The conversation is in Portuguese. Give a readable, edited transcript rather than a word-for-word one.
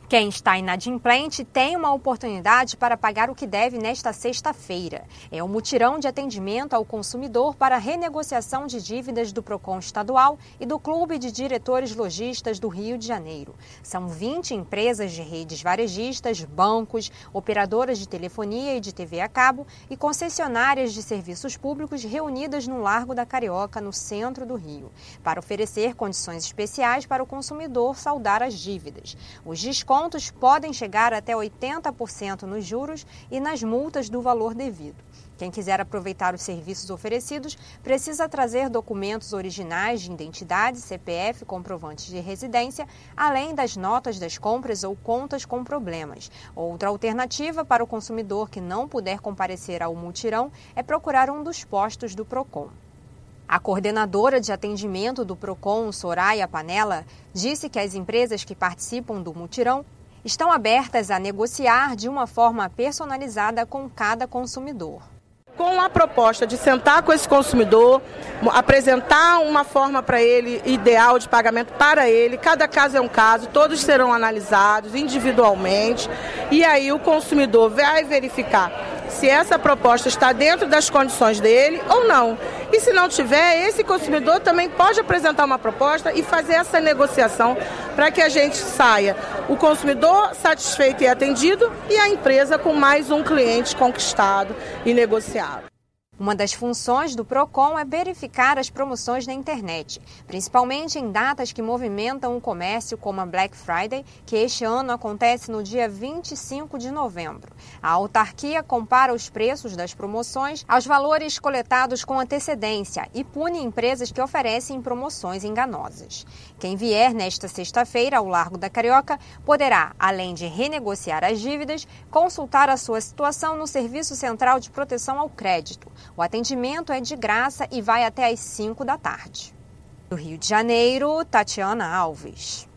Quem está inadimplente tem uma oportunidade para pagar o que deve nesta sexta-feira. É o mutirão de atendimento ao consumidor para renegociação de dívidas do PROCON estadual e do Clube de Diretores Lojistas do Rio de Janeiro. São 20 empresas de redes varejistas, bancos, operadoras de telefonia e de TV a cabo e concessionárias de serviços públicos reunidas no Largo da Carioca, no centro do Rio, para oferecer condições especiais para o consumidor saldar as dívidas. Os descontos podem chegar até 80% nos juros e nas multas do valor devido. Quem quiser aproveitar os serviços oferecidos precisa trazer documentos originais de identidade, CPF, comprovantes de residência, além das notas das compras ou contas com problemas. Outra alternativa para o consumidor que não puder comparecer ao mutirão é procurar um dos postos do PROCON. A coordenadora de atendimento do PROCON, Soraya Panella, disse que as empresas que participam do mutirão estão abertas a negociar de uma forma personalizada com cada consumidor. Com a proposta de sentar com esse consumidor, apresentar uma forma para ele ideal de pagamento para ele, cada caso é um caso, todos serão analisados individualmente e aí o consumidor vai verificar se essa proposta está dentro das condições dele ou não. E se não tiver, esse consumidor também pode apresentar uma proposta e fazer essa negociação para que a gente saia, o consumidor satisfeito e atendido e a empresa com mais um cliente conquistado e negociado. Uma das funções do PROCON é verificar as promoções na internet, principalmente em datas que movimentam o comércio, como a Black Friday, que este ano acontece no dia 25 de novembro. A autarquia compara os preços das promoções aos valores coletados com antecedência e pune empresas que oferecem promoções enganosas. Quem vier nesta sexta-feira ao Largo da Carioca poderá, além de renegociar as dívidas, consultar a sua situação no Serviço Central de Proteção ao Crédito. O atendimento é de graça e vai até às 5 da tarde. Do Rio de Janeiro, Tatiana Alves.